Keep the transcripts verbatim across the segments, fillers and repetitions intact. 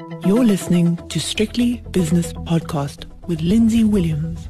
You're listening to Strictly Business Podcast with Lindsay Williams.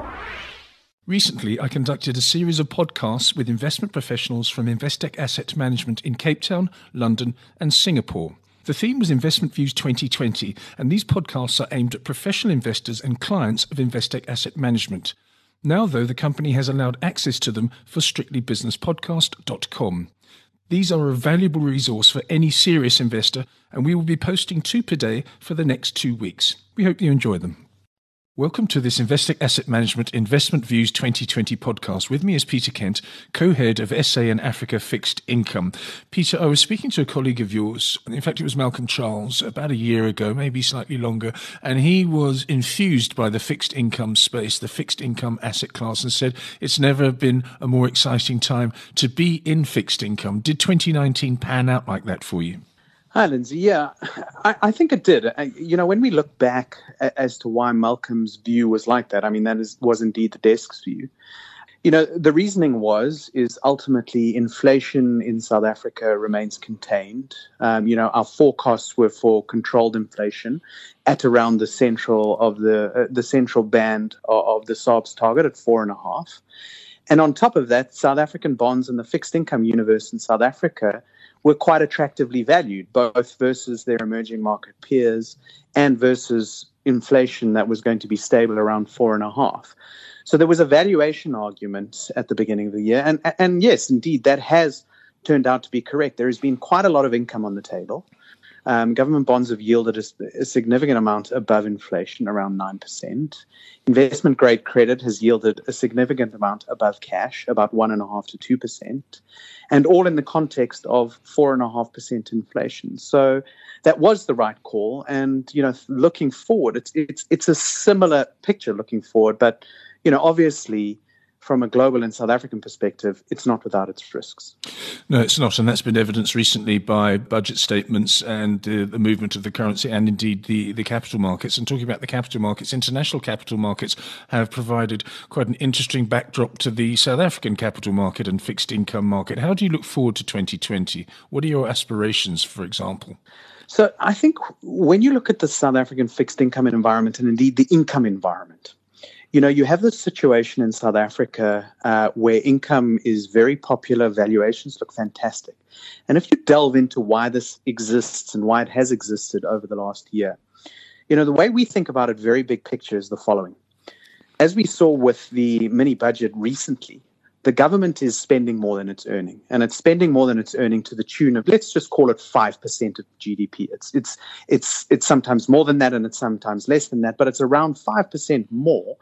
Recently, I conducted a series of podcasts with investment professionals from Investec Asset Management in Cape Town, London, and Singapore. The theme was Investment Views twenty twenty, and these podcasts are aimed at professional investors and clients of Investec Asset Management. Now, though, the company has allowed access to them for strictly business podcast dot com. These are a valuable resource for any serious investor, and we will be posting two per day for the next two weeks. We hope you enjoy them. Welcome to this Investec Asset Management Investment Views twenty twenty podcast. With me is Peter Kent, co-head of S A and Africa Fixed Income. Peter, I was speaking to a colleague of yours, in fact it was Malcolm Charles, about a year ago, maybe slightly longer, and he was infused by the fixed income space, the fixed income asset class, and said it's never been a more exciting time to be in fixed income. Did twenty nineteen pan out like that for you? Hi, Lindsay. Yeah, I, I think it did. I, you know, when we look back as to why Malcolm's view was like that, I mean, that is, was indeed the desk's view. You know, the reasoning was, is ultimately inflation in South Africa remains contained. Um, you know, our forecasts were for controlled inflation at around the central of the uh, the central band of, of the S A R B's target at four and a half. And on top of that, South African bonds in the fixed income universe in South Africa were quite attractively valued, both versus their emerging market peers and versus inflation that was going to be stable around four and a half. So there was a valuation argument at the beginning of the year. And, and yes, indeed, that has turned out to be correct. There has been quite a lot of income on the table. Um, government bonds have yielded a, a significant amount above inflation, around nine percent. Investment grade credit has yielded a significant amount above cash, about one point five to two percent, and all in the context of four point five percent inflation. So that was the right call. And, you know, looking forward, it's it's it's a similar picture looking forward. But, you know, obviously, from a global and South African perspective, it's not without its risks. No, it's not. And that's been evidenced recently by budget statements and uh, the movement of the currency and indeed the, the capital markets. And talking about the capital markets, international capital markets have provided quite an interesting backdrop to the South African capital market and fixed income market. How do you look forward to twenty twenty? What are your aspirations, for example? So I think when you look at the South African fixed income environment and indeed the income environment, you know, you have this situation in South Africa uh, where income is very popular, valuations look fantastic. And if you delve into why this exists and why it has existed over the last year, you know, the way we think about it, very big picture, is the following. As we saw with the mini budget recently, the government is spending more than it's earning, and it's spending more than it's earning to the tune of, let's just call it five percent of G D P. It's it's it's it's sometimes more than that, and it's sometimes less than that, but it's around five percent more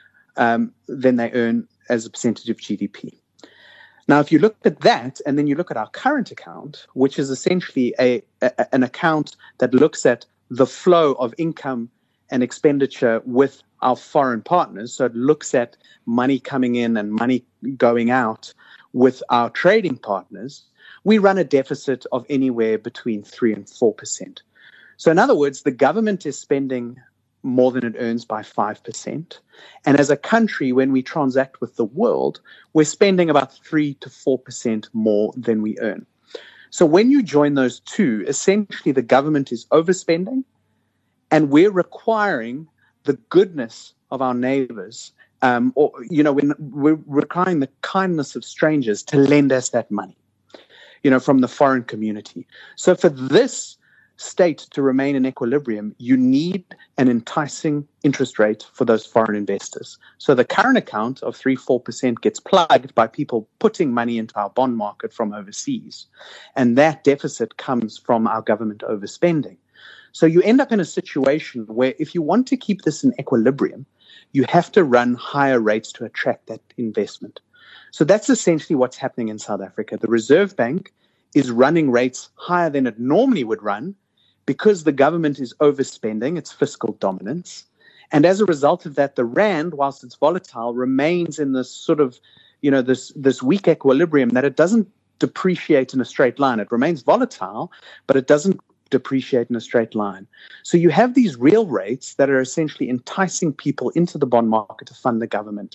um, than they earn as a percentage of G D P. Now, if you look at that, and then you look at our current account, which is essentially a, a an account that looks at the flow of income and expenditure with our foreign partners, so it looks at money coming in and money going out with our trading partners, we run a deficit of anywhere between three and four percent. So in other words, the government is spending more than it earns by five percent. And as a country, when we transact with the world, we're spending about three to four percent more than we earn. So when you join those two, essentially the government is overspending, and we're requiring the goodness of our neighbors, um, or, you know, when we're requiring the kindness of strangers to lend us that money, you know, from the foreign community. So for this state to remain in equilibrium, you need an enticing interest rate for those foreign investors. So the current account of three, four percent gets plugged by people putting money into our bond market from overseas. And that deficit comes from our government overspending. So you end up in a situation where if you want to keep this in equilibrium, you have to run higher rates to attract that investment. So that's essentially what's happening in South Africa. The Reserve Bank is running rates higher than it normally would run because the government is overspending, its fiscal dominance. And as a result of that, the rand, whilst it's volatile, remains in this sort of, you know, this, this weak equilibrium that it doesn't depreciate in a straight line. It remains volatile, but it doesn't depreciate in a straight line. So you have these real rates that are essentially enticing people into the bond market to fund the government.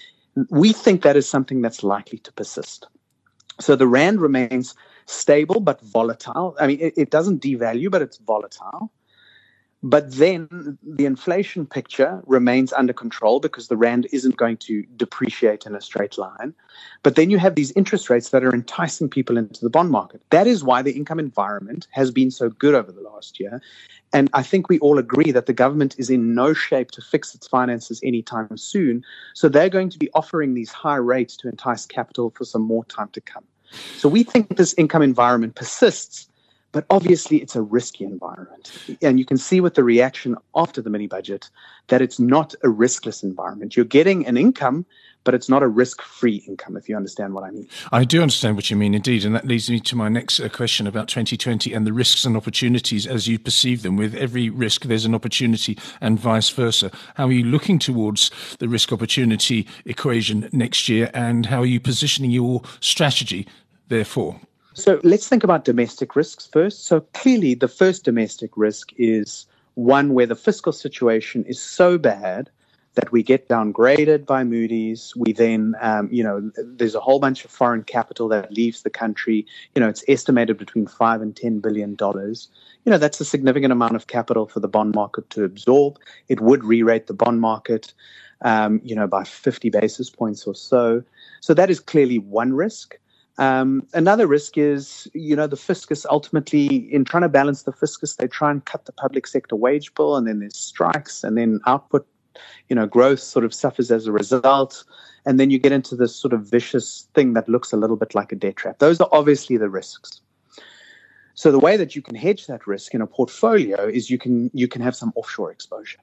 We think that is something that's likely to persist. So the rand remains stable but volatile. I mean, it, it doesn't devalue, but it's volatile. But then the inflation picture remains under control because the rand isn't going to depreciate in a straight line. But then you have these interest rates that are enticing people into the bond market. That is why the income environment has been so good over the last year. And I think we all agree that the government is in no shape to fix its finances anytime soon. So they're going to be offering these high rates to entice capital for some more time to come. So we think this income environment persists. But obviously, it's a risky environment. And you can see with the reaction after the mini budget that it's not a riskless environment. You're getting an income, but it's not a risk-free income, if you understand what I mean. I do understand what you mean, indeed. And that leads me to my next uh, question about twenty twenty and the risks and opportunities as you perceive them. With every risk, there's an opportunity and vice versa. How are you looking towards the risk-opportunity equation next year, and how are you positioning your strategy, therefore? So let's think about domestic risks first. So clearly, the first domestic risk is one where the fiscal situation is so bad that we get downgraded by Moody's. We then, um, you know, there's a whole bunch of foreign capital that leaves the country. You know, it's estimated between five and ten billion dollars. You know, that's a significant amount of capital for the bond market to absorb. It would re-rate the bond market, um, you know, by fifty basis points or so. So that is clearly one risk. Um, another risk is, you know, the fiscus ultimately, in trying to balance the fiscus, they try and cut the public sector wage bill, and then there's strikes, and then output, you know, growth sort of suffers as a result. And then you get into this sort of vicious thing that looks a little bit like a debt trap. Those are obviously the risks. So the way that you can hedge that risk in a portfolio is you can you can have some offshore exposure.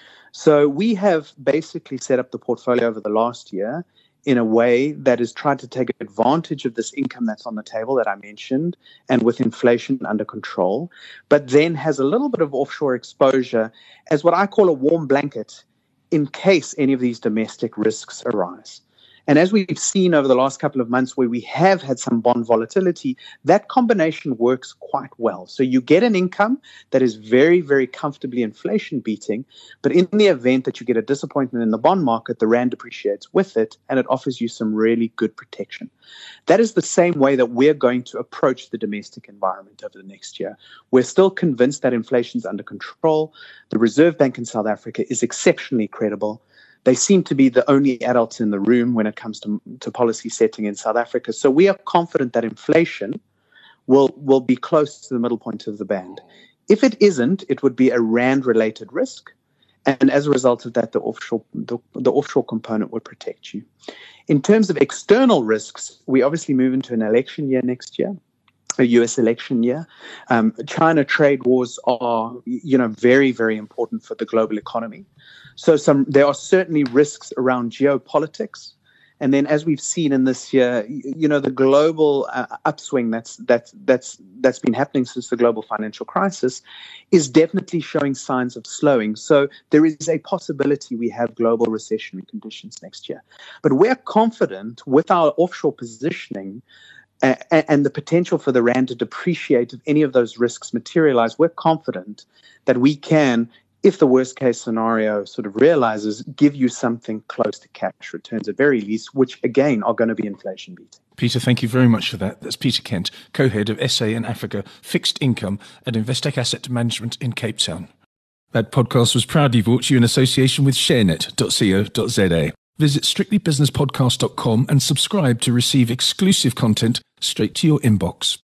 So we have basically set up the portfolio over the last year in a way that is trying to take advantage of this income that's on the table that I mentioned, and with inflation under control, but then has a little bit of offshore exposure as what I call a warm blanket in case any of these domestic risks arise. And as we've seen over the last couple of months where we have had some bond volatility, that combination works quite well. So you get an income that is very, very comfortably inflation beating, but in the event that you get a disappointment in the bond market, the rand depreciates with it, and it offers you some really good protection. That is the same way that we're going to approach the domestic environment over the next year. We're still convinced that inflation's under control. The Reserve Bank in South Africa is exceptionally credible. They seem to be the only adults in the room when it comes to, to policy setting in South Africa. So we are confident that inflation will, will be close to the middle point of the band. If it isn't, it would be a rand-related risk. And as a result of that, the offshore, the, the offshore component would protect you. In terms of external risks, we obviously move into an election year next year. A U S election year. Um, China trade wars are, you know, very, very important for the global economy. So some there are certainly risks around geopolitics. And then, as we've seen in this year, you know, the global uh, upswing that's that's that's that's been happening since the global financial crisis is definitely showing signs of slowing. So there is a possibility we have global recessionary conditions next year. But we're confident with our offshore positioning Uh, and the potential for the rand to depreciate if any of those risks materialize, we're confident that we can, if the worst case scenario sort of realizes, give you something close to cash returns at very least, which again are going to be inflation beating. Peter, thank you very much for that. That's Peter Kent, co-head of S A and Africa Fixed Income at Investec Asset Management in Cape Town. That podcast was proudly brought to you in association with sharenet dot co dot za. Visit strictly business podcast dot com and subscribe to receive exclusive content straight to your inbox.